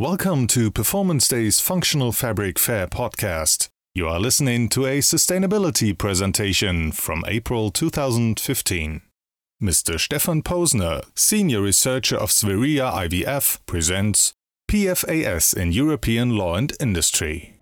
Welcome to Performance Day's Functional Fabric Fair podcast. You are listening to a sustainability presentation from April 2015. Mr. Stefan Posner, Senior Researcher of Swerea IVF, presents PFAS in European Law and Industry.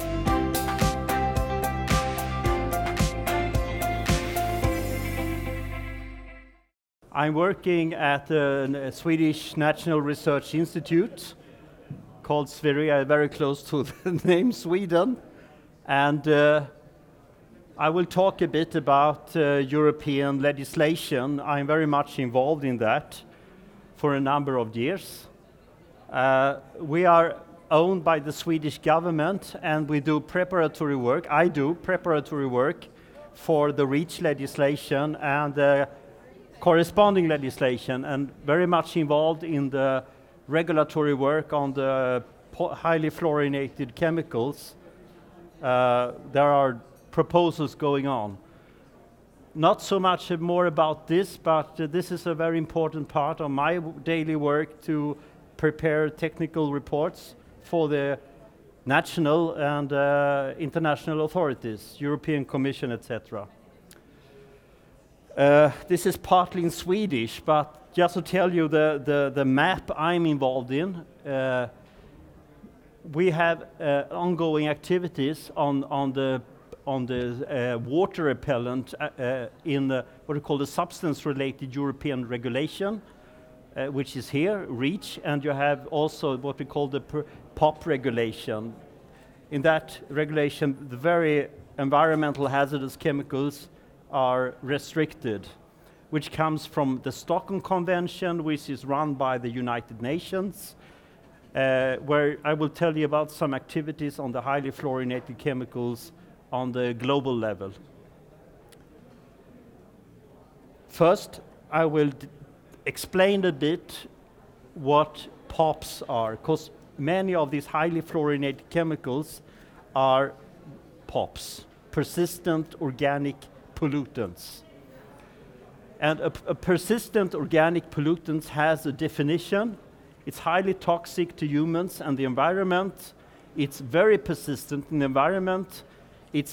I'm working at a Swedish National Research Institute called Swerea, very close to the name Sweden. And I will talk a bit about European legislation. I'm very much involved in that for a number of years. We are owned by the Swedish government, and we do preparatory work. I do preparatory work for the REACH legislation and the corresponding legislation, and very much involved in the regulatory work on the highly fluorinated chemicals. There are proposals going on. Not so much more about this, but this is a very important part of my daily work to prepare technical reports for the national and international authorities, European Commission, etc. This is partly in Swedish, but just to tell you the map I'm involved in, we have ongoing activities on the water repellent in what we call the substance-related European regulation, which is here, REACH, and you have also what we call the POP regulation. In that regulation, the very environmental hazardous chemicals are restricted, which comes from the Stockholm Convention, which is run by the United Nations, where I will tell you about some activities on the highly fluorinated chemicals on the global level. First, I will explain a bit what POPs are, because many of these highly fluorinated chemicals are POPs, persistent organic pollutants. And a persistent organic pollutant has a definition. It's highly toxic to humans and the environment. It's very persistent in the environment. It's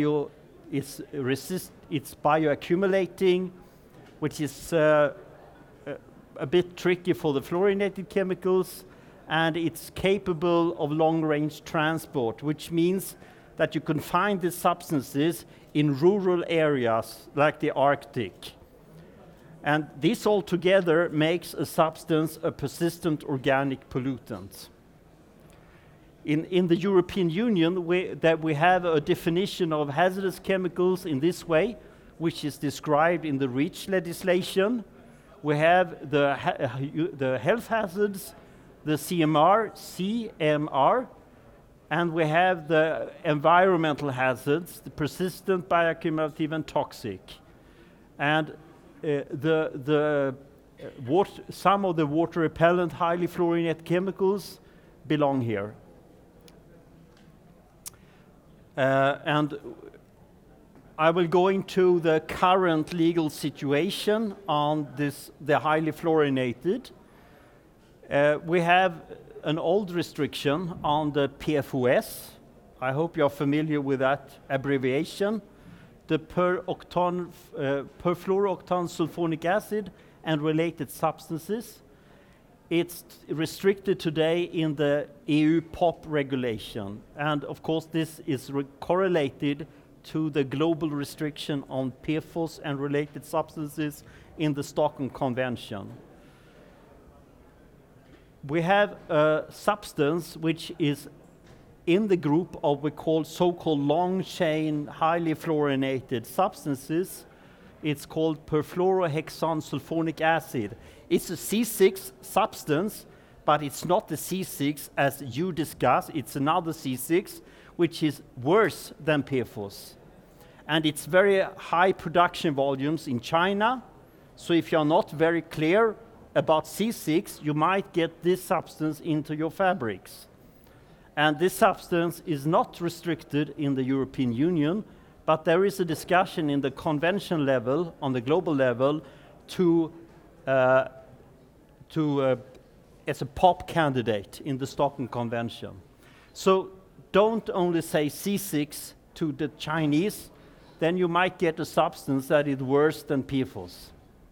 bioaccumulating, which is a bit tricky for the fluorinated chemicals, and it's capable of long-range transport, which means that you can find these substances in rural areas like the Arctic. And this all together makes a substance a persistent organic pollutant. In the European Union, we have a definition of hazardous chemicals in this way, which is described in the REACH legislation. We have the health hazards, the CMR, and we have the environmental hazards, the persistent, bioaccumulative, and toxic. And some of the water repellent, highly fluorinated chemicals belong here. And I will go into the current legal situation on the highly fluorinated. We have an old restriction on the PFOS. I hope you're familiar with that abbreviation. The perfluorooctane sulfonic acid and related substances. It's restricted today in the EU POP regulation. And of course, this is correlated to the global restriction on PFOS and related substances in the Stockholm Convention. We have a substance which is in the group of we call so-called long-chain, highly fluorinated substances. It's called perfluorohexane sulfonic acid. It's a C6 substance, but it's not the C6 as you discussed. It's another C6, which is worse than PFOS. And it's very high production volumes in China. So if you're not very clear about C6, you might get this substance into your fabrics. And this substance is not restricted in the European Union, but there is a discussion in the convention level, on the global level, to as a pop candidate in the Stockholm Convention. So don't only say C6 to the Chinese, then you might get a substance that is worse than PFOS.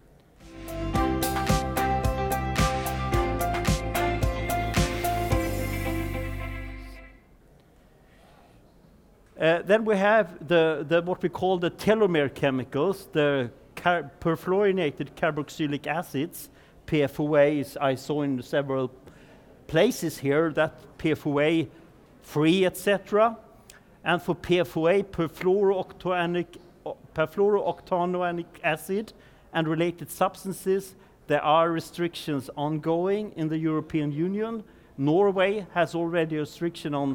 Then we have the what we call the telomere chemicals, the perfluorinated carboxylic acids. PFOA is, I saw in several places here that PFOA free, etc. And for PFOA, perfluorooctanoic acid and related substances, there are restrictions ongoing in the European Union. Norway has already a restriction on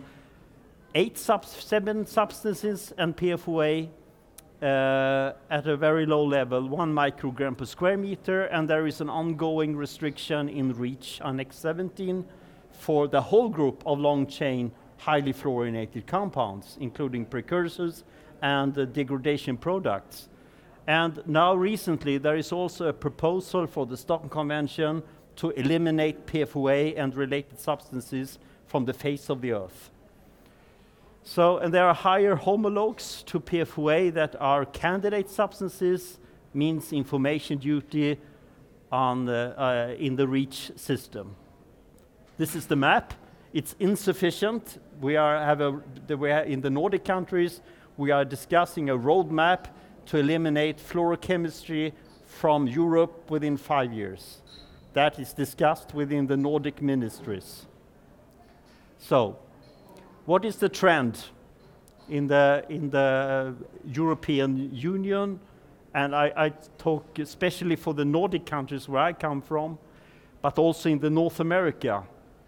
7 substances and PFOA at a very low level, 1 microgram per square meter, and there is an ongoing restriction in REACH Annex 17 for the whole group of long-chain, highly fluorinated compounds, including precursors and degradation products. And now recently there is also a proposal for the Stockholm Convention to eliminate PFOA and related substances from the face of the earth. So, and there are higher homologues to PFOA that are candidate substances, means information duty on in the REACH system. This is the map. It's insufficient. We are in the Nordic countries, we are discussing a roadmap to eliminate fluorochemistry from Europe within 5 years. That is discussed within the Nordic ministries. So, what is the trend in the European Union? And I talk especially for the Nordic countries where I come from, but also in the North America.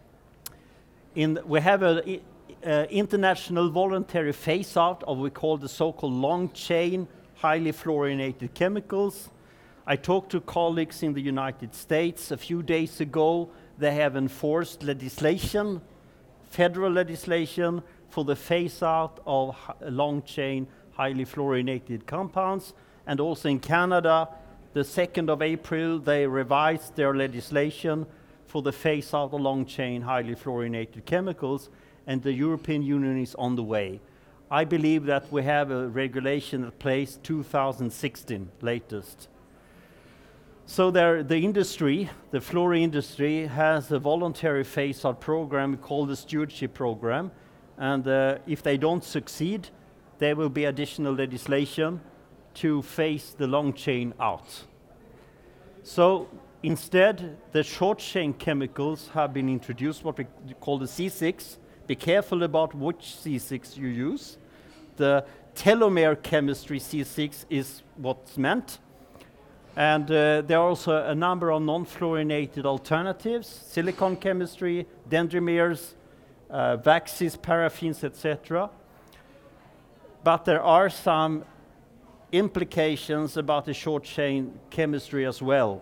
We have an international voluntary phase-out of what we call the so-called long-chain, highly fluorinated chemicals. I talked to colleagues in the United States a few days ago. They have enforced legislation, federal legislation, for the phase-out of long-chain, highly fluorinated compounds. And also in Canada, the 2nd of April, they revised their legislation for the phase-out of long-chain, highly fluorinated chemicals, and the European Union is on the way. I believe that we have a regulation in place 2016, latest. So the industry, the fluor industry, has a voluntary phase-out program called the Stewardship Program, and if they don't succeed, there will be additional legislation to phase the long chain out. So instead, the short chain chemicals have been introduced, what we call the C6. Be careful about which C6 you use. The telomere chemistry C6 is what's meant. And there are also a number of non-fluorinated alternatives, silicon chemistry, dendrimers, waxes, paraffins, etc. But there are some implications about the short chain chemistry as well.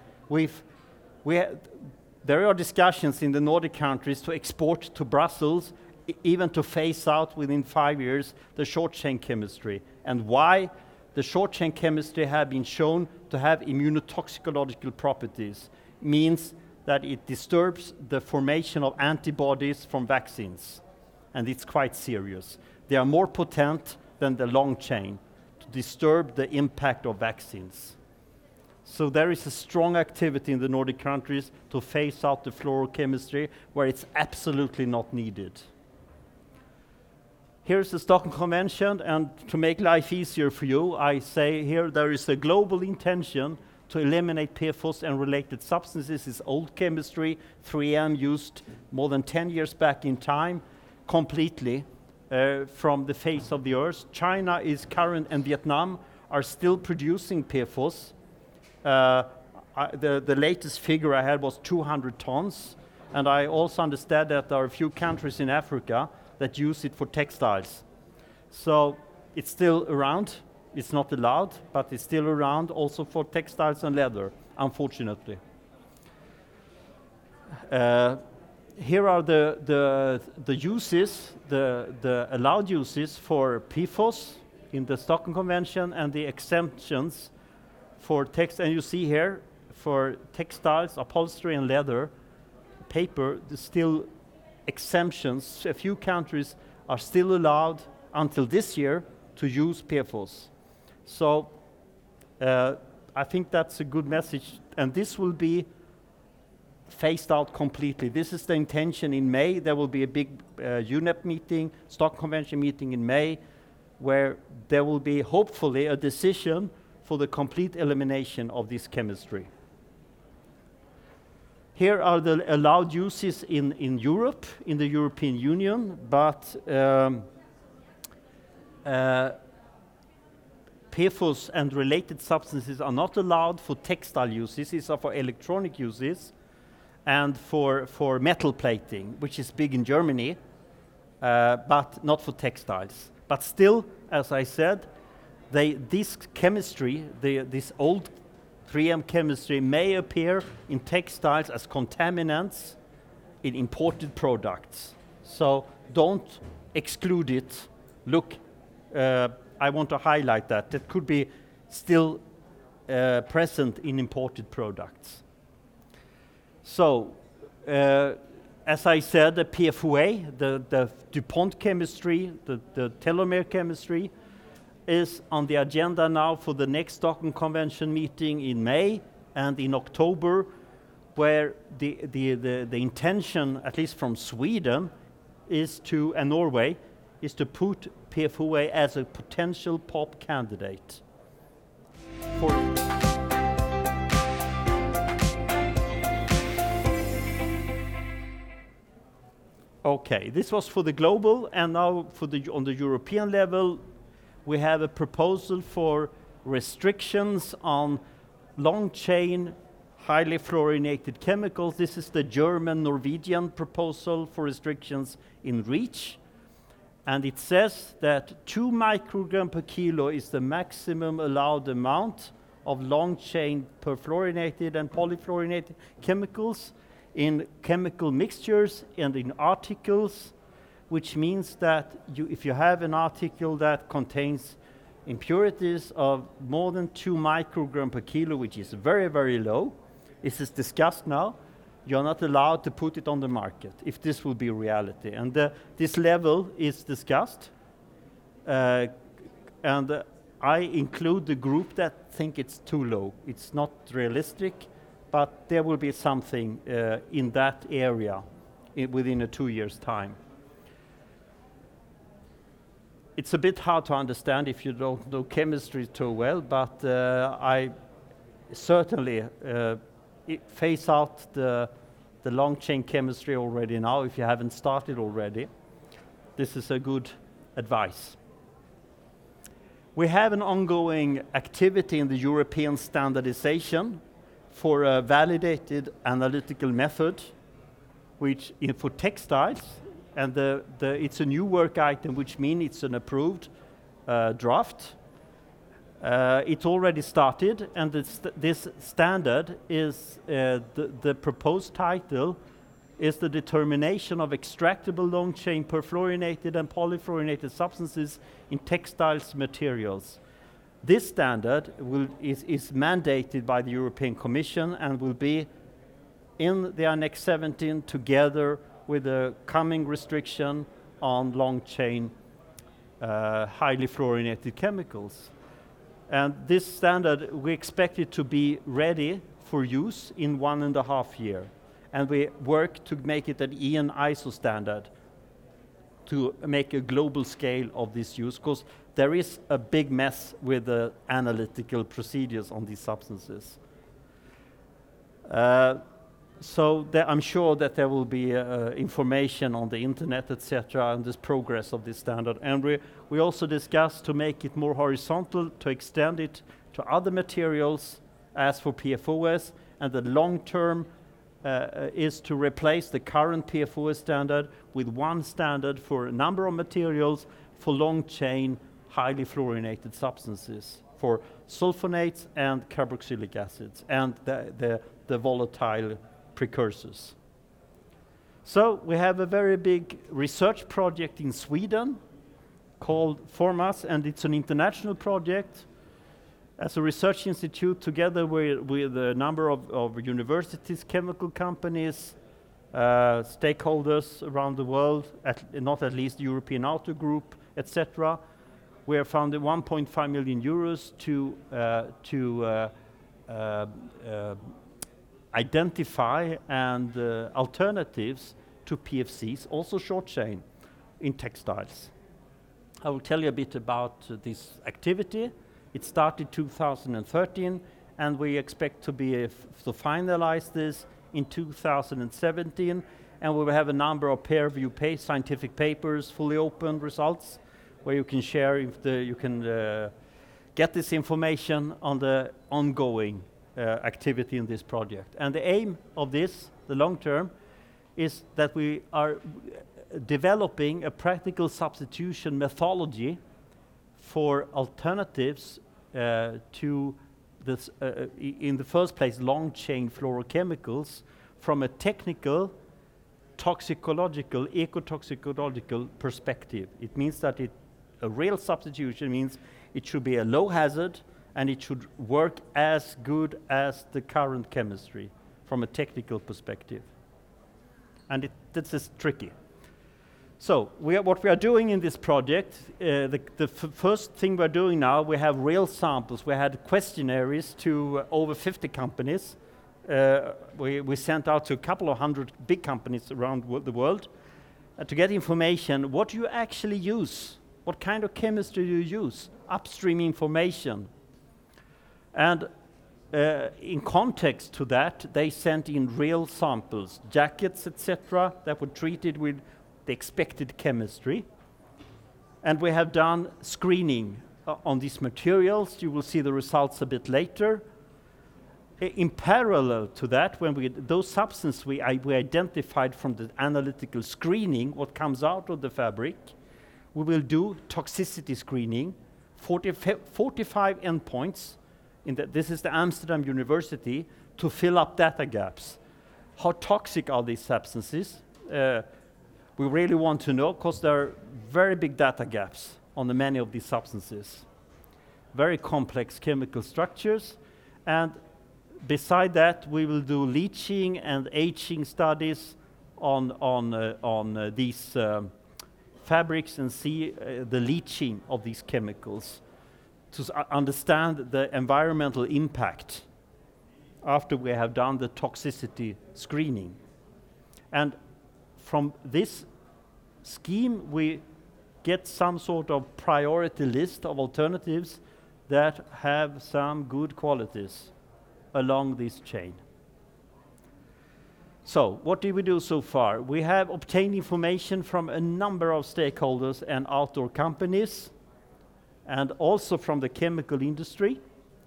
There are discussions in the Nordic countries to export to Brussels, even to phase out within 5 years the short chain chemistry. And why? The short chain chemistry have been shown to have immunotoxicological properties, means that it disturbs the formation of antibodies from vaccines, and it's quite serious. They are more potent than the long chain to disturb the impact of vaccines. So there is a strong activity in the Nordic countries to phase out the fluorochemistry where it's absolutely not needed. Here's the Stockholm Convention, and to make life easier for you, I say here there is a global intention to eliminate PFOS and related substances. It's old chemistry. 3M used more than 10 years back in time completely from the face of the earth. China is current, and Vietnam are still producing PFOS. The latest figure I had was 200 tons, and I also understand that there are a few countries in Africa that use it for textiles. So it's still around. It's not allowed, but it's still around also for textiles and leather, unfortunately. Here are the uses, the allowed uses for PFOS in the Stockholm Convention and the exemptions for text. And you see here, for textiles, upholstery, and leather, paper, there's still exemptions. A few countries are still allowed until this year to use PFOS. So I think that's a good message, and this will be phased out completely. This is the intention in May. There will be a big UNEP meeting, Stockholm Convention meeting in May, where there will be hopefully a decision for the complete elimination of this chemistry. Here are the allowed uses in Europe, in the European Union, but PFOS and related substances are not allowed for textile uses. These are for electronic uses and for metal plating, which is big in Germany, but not for textiles. But still, as I said, this chemistry, this old 3M chemistry may appear in textiles as contaminants in imported products. So don't exclude it. Look, I want to highlight that. That could be still present in imported products. So, as I said, the PFOA, the DuPont chemistry, the telomere chemistry, is on the agenda now for the next Stockholm Convention meeting in May and in October, where the intention, at least from Sweden, is to, and Norway, is to put PFOA as a potential POP candidate. Okay, this was for the global, and now on the European level, we have a proposal for restrictions on long-chain, highly fluorinated chemicals. This is the German-Norwegian proposal for restrictions in REACH. And it says that 2 microgram per kilo is the maximum allowed amount of long-chain perfluorinated and polyfluorinated chemicals in chemical mixtures and in articles, which means that if you have an article that contains impurities of more than 2 microgram per kilo, which is very, very low, this is discussed now, you're not allowed to put it on the market, if this will be reality. And this level is discussed, and I include the group that think it's too low. It's not realistic, but there will be something in that area within a 2 years' time. It's a bit hard to understand if you don't know chemistry too well, but I certainly phase out the long chain chemistry already now if you haven't started already. This is a good advice. We have an ongoing activity in the European standardization for a validated analytical method, which for textiles, and it's a new work item, which means it's an approved draft. It's already started, and this standard is, the proposed title is the determination of extractable long-chain perfluorinated and polyfluorinated substances in textiles materials. This standard is mandated by the European Commission and will be in the Annex 17 together with the coming restriction on long-chain highly fluorinated chemicals. And this standard, we expect it to be ready for use in 1.5 years. And we work to make it an EN ISO standard to make a global scale of this use, because there is a big mess with the analytical procedures on these substances. So I'm sure that there will be information on the internet, etc., on this progress of this standard. And we also discussed to make it more horizontal, to extend it to other materials as for PFOS, and the long term is to replace the current PFOS standard with one standard for a number of materials for long chain, highly fluorinated substances, for sulfonates and carboxylic acids, and the volatile precursors. So we have a very big research project in Sweden called FORMAS, and it's an international project as a research institute together with a number of universities, chemical companies, stakeholders around the world, not at least European Auto Group, etc. We have funded 1.5 million euros to identify and alternatives to PFCs, also short chain in textiles. I will tell you a bit about this activity. It started 2013, and we expect to to finalize this in 2017, and we will have a number of peer-reviewed scientific papers, fully open results, where you can share get this information on the ongoing activity in this project. And the aim of this, the long term, is that we are developing a practical substitution methodology for alternatives to this, in the first place, long-chain fluorochemicals from a technical, toxicological, ecotoxicological perspective. It means that a real substitution means it should be a low hazard and it should work as good as the current chemistry from a technical perspective. And this is tricky. So what we are doing in this project, the first thing we're doing now, we have real samples. We had questionnaires to over 50 companies. We sent out to a couple of hundred big companies around the world to get information. What do you actually use? What kind of chemistry do you use? Upstream information. And in context to that, they sent in real samples, jackets, etc., that were treated with the expected chemistry. And we have done screening on these materials. You will see the results a bit later. In parallel to that, when those substances we identified from the analytical screening, what comes out of the fabric, we will do toxicity screening, 45 endpoints. This is the Amsterdam University, to fill up data gaps. How toxic are these substances? We really want to know, because there are very big data gaps on many of these substances. Very complex chemical structures. And beside that, we will do leaching and aging studies on these fabrics and see the leaching of these chemicals to understand the environmental impact after we have done the toxicity screening. And from this scheme, we get some sort of priority list of alternatives that have some good qualities along this chain. So, what did we do so far? We have obtained information from a number of stakeholders and outdoor companies, and also from the chemical industry.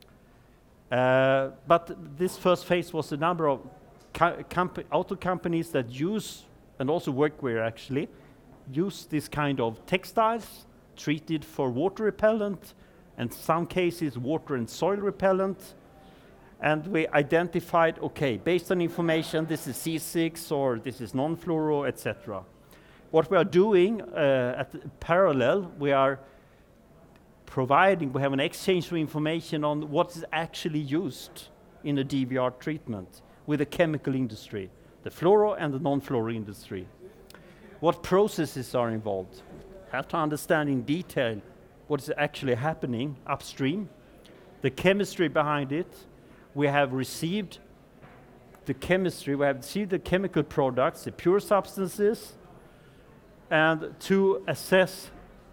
But this first phase was a number of auto companies that use, and also workwear actually, use this kind of textiles treated for water repellent, and some cases water and soil repellent. And we identified, okay, based on information, this is C6 or this is non-fluoro, etc. What we are doing parallel, we are providing, we have an exchange of information on what is actually used in a DVR treatment with the chemical industry, the fluoro and the non-fluoro industry. What processes are involved? Have to understand in detail what is actually happening upstream, the chemistry behind it. We have received the chemistry, we have received the chemical products, the pure substances, and to assess,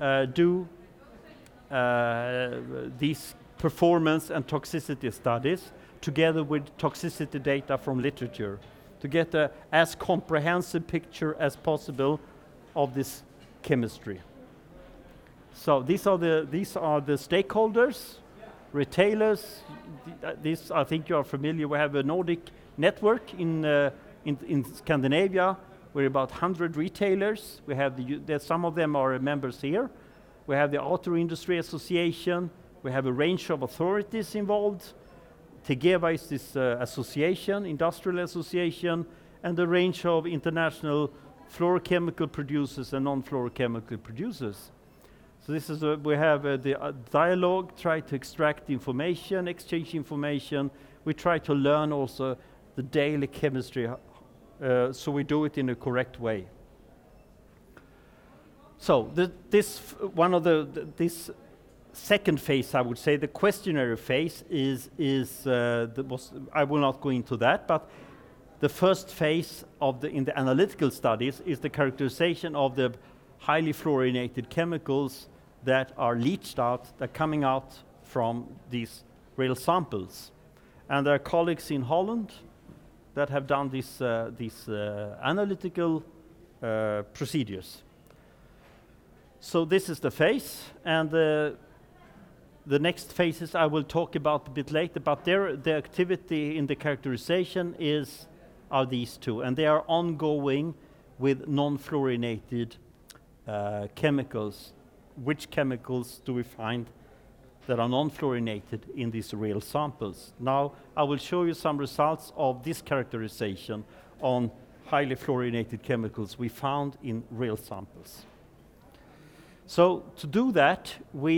these performance and toxicity studies together with toxicity data from literature to get as comprehensive picture as possible of this chemistry. So these are the stakeholders, retailers. This, I think you are familiar. We have a Nordic network in Scandinavia. We're about 100 retailers. We have some of them are members here. We have the Auto Industry Association. We have a range of authorities involved. Tegeva is this association, industrial association, and a range of international fluorochemical producers and non-fluorochemical producers. So this is we have the dialogue, try to extract information, exchange information. We try to learn also the daily chemistry so we do it in a correct way. So this second phase, I would say, the questionnaire phase I will not go into that, but the first phase in the analytical studies is the characterization of the highly fluorinated chemicals that are leached out, that are coming out from these real samples. And there are colleagues in Holland that have done these analytical procedures. So this is the phase, and the next phases I will talk about a bit later, but the activity in the characterization are these two, and they are ongoing with non-fluorinated chemicals. Which chemicals do we find that are non-fluorinated in these real samples? Now I will show you some results of this characterization on highly fluorinated chemicals we found in real samples. So to do that,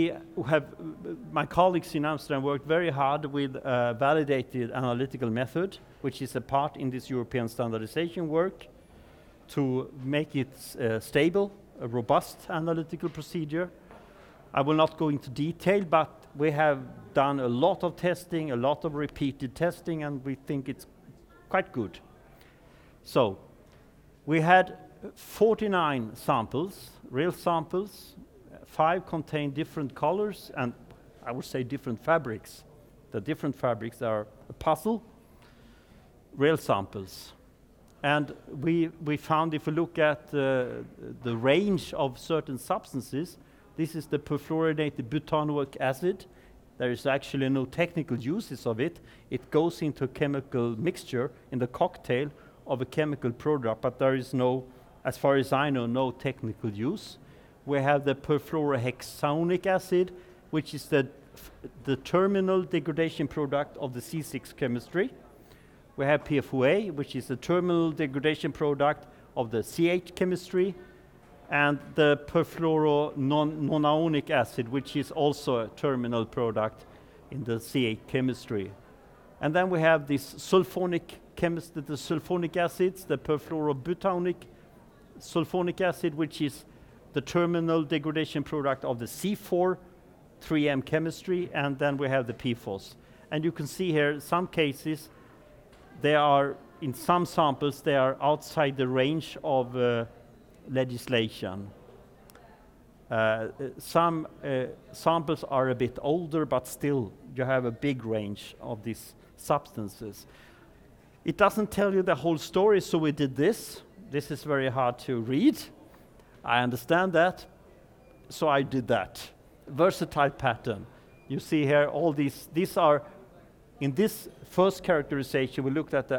my colleagues in Amsterdam worked very hard with a validated analytical method, which is a part in this European standardization work, to make it stable, a robust analytical procedure. I will not go into detail, but we have done a lot of testing, a lot of repeated testing, and we think it's quite good. So we had 49 samples, real samples. 5 contain different colors, and I would say different fabrics. The different fabrics are a puzzle, real samples. And we found, if we look at the range of certain substances, this is the perfluorinated butanoic acid. There is actually no technical uses of it. It goes into a chemical mixture in the cocktail of a chemical product, but there is no, as far as I know, no technical use. We have the perfluorohexanic acid, which is the terminal degradation product of the C6 chemistry. We have PFOA, which is the terminal degradation product of the CH chemistry, and the perfluorononaonic acid, which is also a terminal product in the CH chemistry. And then we have this sulfonic chemistry, the sulfonic acids, the perfluorobutanoic sulfonic acid, which is the terminal degradation product of the C4 3M chemistry, and then we have the PFOS. And you can see here, some cases, in some samples, they are outside the range of legislation. Some samples are a bit older, but still, you have a big range of these substances. It doesn't tell you the whole story, so we did this. This is very hard to read. I understand that, so I did that. Versatile pattern. You see here all these are, in this first characterization, we looked at the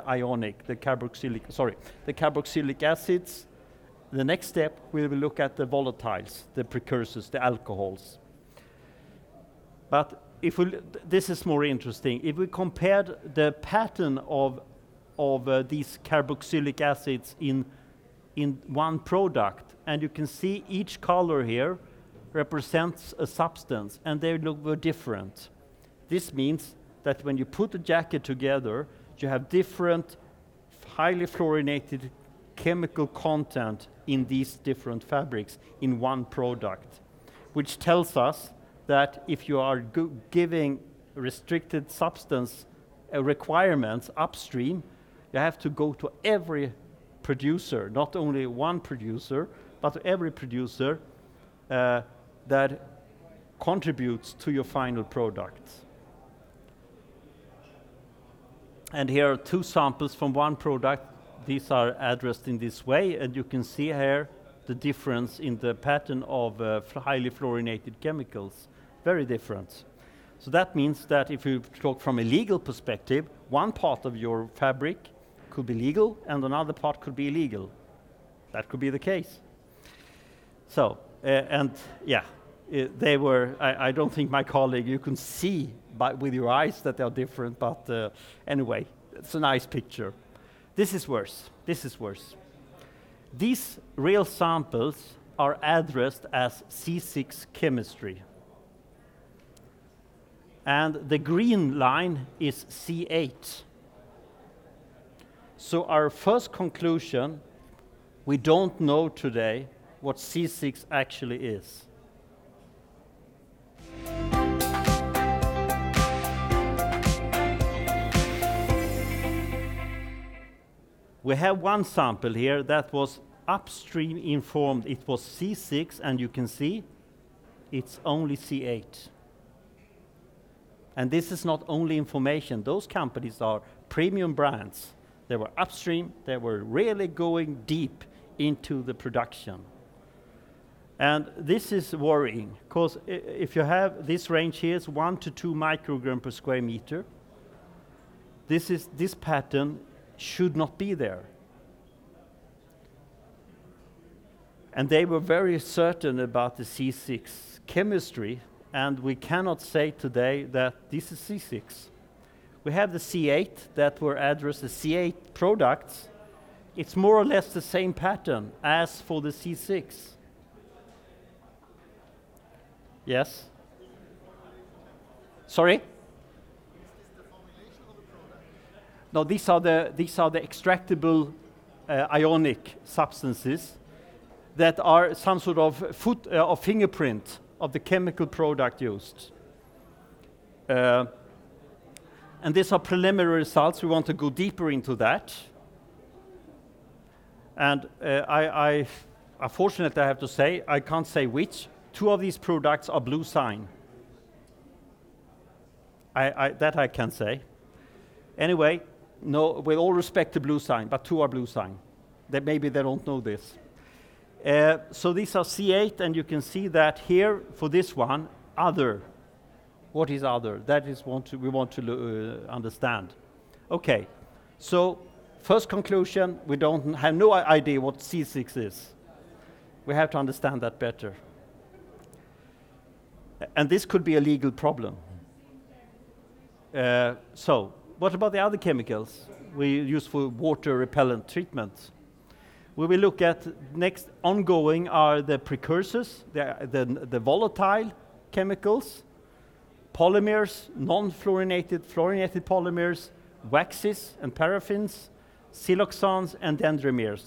carboxylic acids. The next step, we will look at the volatiles, the precursors, the alcohols. But this is more interesting. If we compared the pattern of these carboxylic acids in one product, and you can see each color here represents a substance, and they were different. This means that when you put the jacket together, you have different highly fluorinated chemical content in these different fabrics in one product, which tells us that if you are giving restricted substance requirements upstream, you have to go to every producer, not only one producer, but to every producer that contributes to your final product. And here are 2 samples from one product. These are addressed in this way, and you can see here the difference in the pattern of highly fluorinated chemicals. Very different. So that means that if you talk from a legal perspective, one part of your fabric could be legal and another part could be illegal. That could be the case. So, they were, I don't think my colleague, you can see with your eyes that they are different, but anyway, it's a nice picture. This is worse. These real samples are addressed as C6 chemistry. And the green line is C8. So our first conclusion, we don't know today what C6 actually is. We have one sample here that was upstream informed it was C6, and you can see it's only C8. And this is not only information. Those companies are premium brands. They were upstream, they were really going deep into the production. And this is worrying, because if you have this range here, it's 1 to 2 microgram per square meter. This pattern should not be there. And they were very certain about the C6 chemistry, and we cannot say today that this is C6. We have the C8 that were addressed as C8 products. It's more or less the same pattern as for the C6. Yes? Sorry? No, these are the extractable ionic substances that are some sort of fingerprint of the chemical product used. And these are preliminary results. We want to go deeper into that. And unfortunately, I have to say, I can't say which. 2 of these products are bluesign. That I can say. Anyway, no, with all respect to bluesign, but 2 are bluesign. Maybe they don't know this. So these are C8, and you can see that here for this one, other. What is other? That is we want to understand. Okay, so first conclusion, we don't have no idea what C6 is. We have to understand that better. And this could be a legal problem. So, what about the other chemicals we use for water repellent treatment? We will look at next ongoing are the precursors, the volatile chemicals, polymers, non-fluorinated, fluorinated polymers, waxes and paraffins, siloxanes and dendrimers,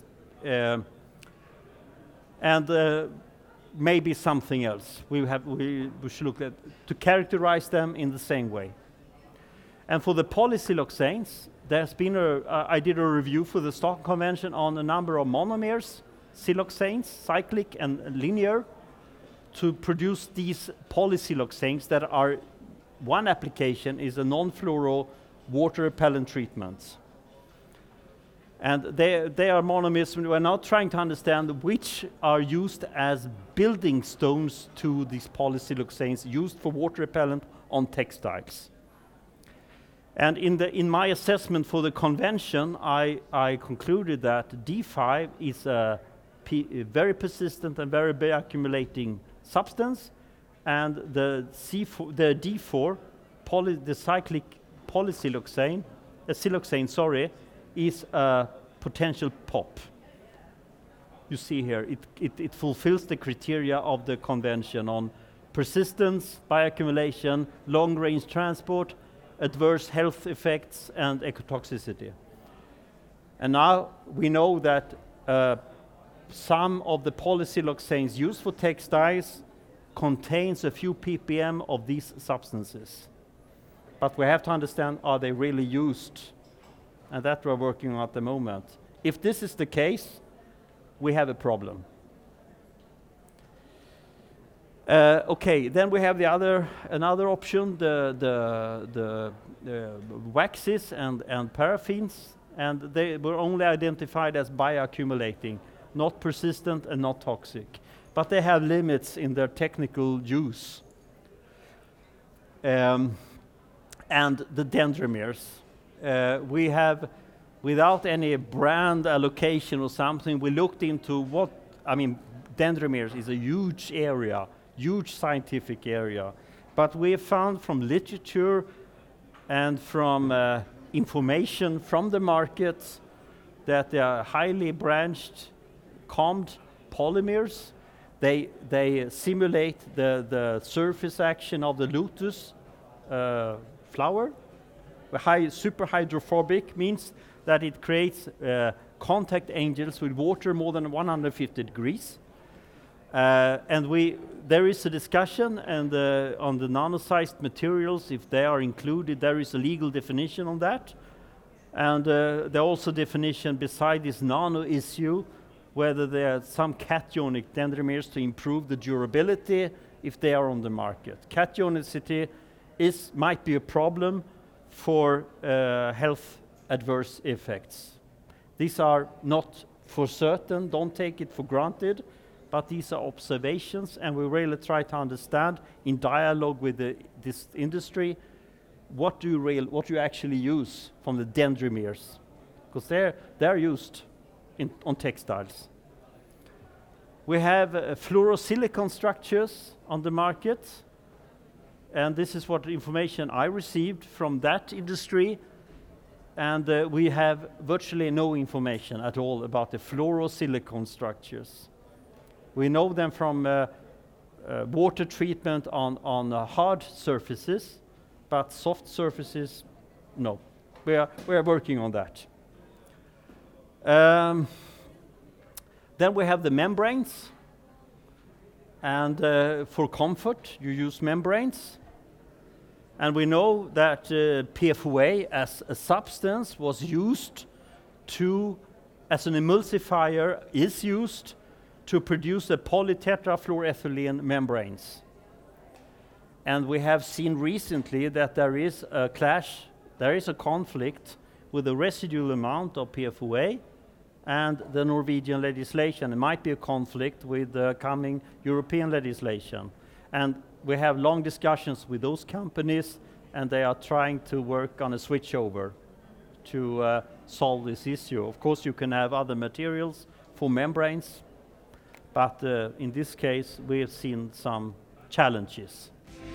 and maybe something else. We should look at to characterize them in the same way. And for the polysiloxanes, there's been I did a review for the Stockholm Convention on a number of monomers, siloxanes, cyclic and linear, to produce these polysiloxanes that are, one application is a non-fluoro water repellent treatment. And they are monomers. We're now trying to understand which are used as building stones to these polysiloxanes used for water repellent on textiles. And in my assessment for the convention, I concluded that D5 is a very persistent and very bioaccumulating substance, and the D4, the cyclic polysiloxane, siloxane, is a potential POP. You see here, it fulfills the criteria of the convention on persistence, bioaccumulation, long-range transport, adverse health effects, and ecotoxicity. And now we know that some of the polysiloxanes used for textiles contains a few ppm of these substances. But we have to understand, are they really used? And that we're working on at the moment. If this is the case, we have a problem. Okay, then we have another option, the waxes and paraffins, and they were only identified as bioaccumulating, not persistent and not toxic. But they have limits in their technical use. And the dendrimers. We have, without any brand allocation or something, we looked into dendrimers is a huge area, huge scientific area. But we have found from literature and from information from the market that they are highly branched, combed polymers. They simulate the surface action of the lotus flower. Super hydrophobic means that it creates contact angles with water more than 150 degrees. There is a discussion on the nano-sized materials, if they are included. There is a legal definition on that. And there are also definition beside this nano issue, whether there are some cationic dendrimers to improve the durability if they are on the market. Cationicity might be a problem for health adverse effects. These are not for certain, don't take it for granted, but these are observations, and we really try to understand in dialogue with this industry what do you actually use from the dendrimers, because they're used on textiles. We have fluorosilicon structures on the market, and this is what information I received from that industry, and we have virtually no information at all about the fluorosilicon structures. We know them from water treatment on hard surfaces, but soft surfaces, no. We are working on that. Then we have the membranes, and for comfort you use membranes. And we know that PFOA as a substance was used as an emulsifier, is used to produce the polytetrafluoroethylene membranes. And we have seen recently that there is a clash, there is a conflict with the residual amount of PFOA and the Norwegian legislation. It might be a conflict with the coming European legislation. And we have long discussions with those companies, and they are trying to work on a switchover to solve this issue. Of course, you can have other materials for membranes, but in this case, we have seen some challenges.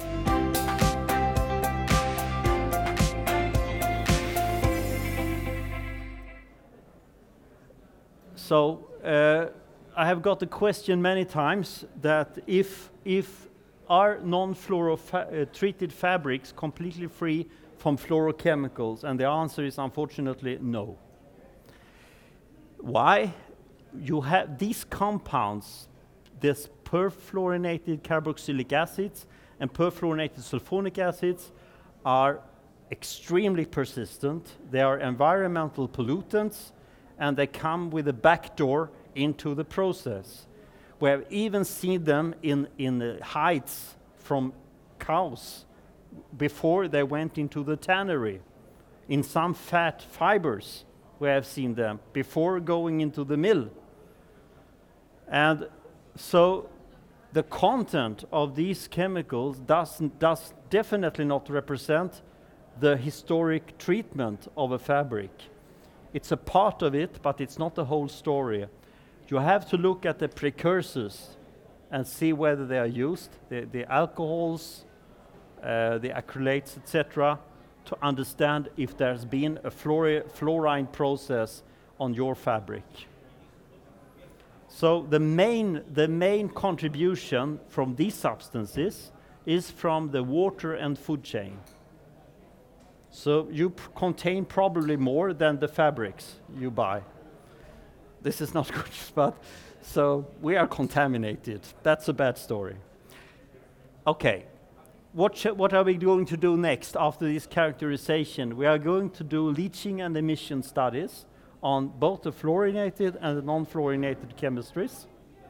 So I have got the question many times that if are non-fluoro treated fabrics completely free from fluorochemicals, and the answer is unfortunately no. Why? You have these compounds, this perfluorinated carboxylic acids and perfluorinated sulfonic acids, are extremely persistent. They are environmental pollutants, and they come with a backdoor into the process. We have even seen them in the hides from cows before they went into the tannery. In some fat fibers, we have seen them before going into the mill. And so the content of these chemicals does definitely not represent the historic treatment of a fabric. It's a part of it, but it's not the whole story. You have to look at the precursors and see whether they are used, the alcohols, the acrylates, etc., to understand if there's been a fluorine process on your fabric. So the main contribution from these substances is from the water and food chain. So you contain probably more than the fabrics you buy. This is not good, but so we are contaminated. That's a bad story. Okay, what are we going to do next after this characterization? We are going to do leaching and emission studies on both the fluorinated and the non-fluorinated chemistries.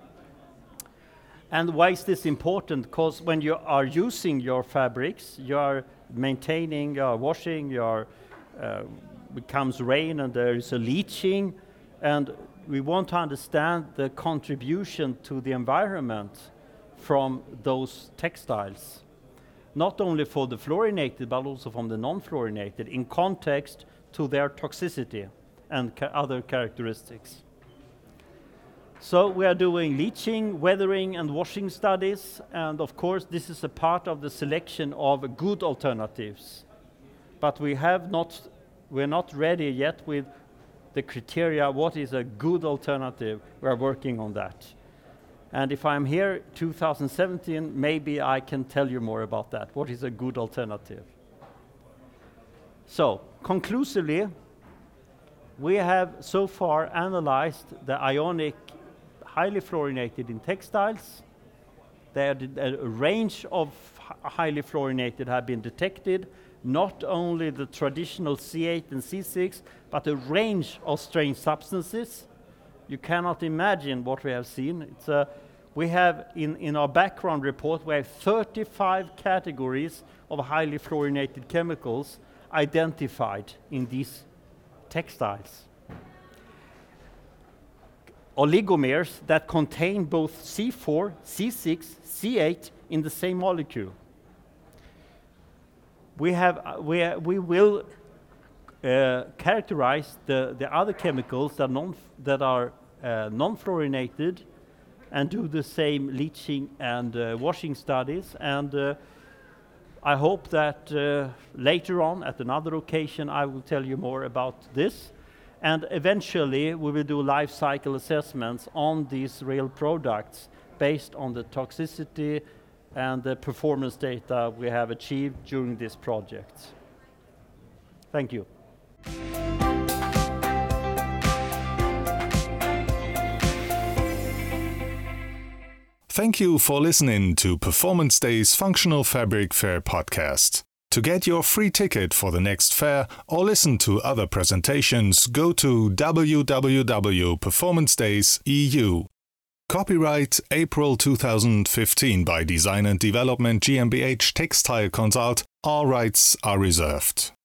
And why is this important? Because when you are using your fabrics, you are maintaining, you are washing, becomes rain and there is a leaching, and we want to understand the contribution to the environment from those textiles, not only for the fluorinated but also from the non-fluorinated, in context to their toxicity and other characteristics. So we are doing leaching, weathering and washing studies, and of course this is a part of the selection of good alternatives. But we're not ready yet with the criteria, what is a good alternative. We are working on that. And if I'm here 2017, maybe I can tell you more about that. What is a good alternative? So, conclusively, We have so far analyzed the ionic highly fluorinated in textiles. A range of highly fluorinated have been detected, not only the traditional C8 and C6, but a range of strange substances. You cannot imagine what we have seen. We have, in our background report, we have 35 categories of highly fluorinated chemicals identified in these textiles. Oligomers that contain both C4, C6, C8 in the same molecule. We will characterize the other chemicals that are non-fluorinated and do the same leaching and washing studies. And I hope that later on, at another occasion, I will tell you more about this. And eventually, we will do life cycle assessments on these real products based on the toxicity and the performance data we have achieved during this project. Thank you. Thank you for listening to Performance Day's Functional Fabric Fair podcast. To get your free ticket for the next fair or listen to other presentations, go to www.performancedays.eu. Copyright April 2015 by Design and Development GmbH Textile Consult. All rights are reserved.